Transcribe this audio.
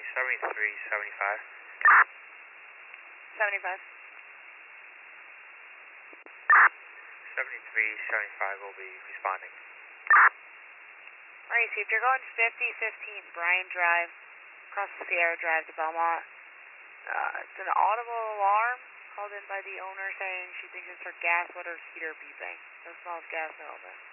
7375. 75. 7375 will be responding. Alright, see if you're going 5015 Bryan Drive, across Sierra Drive to Belmont. It's an audible alarm called in by the owner saying she thinks it's her gas water heater beeping. No smells gas, no open.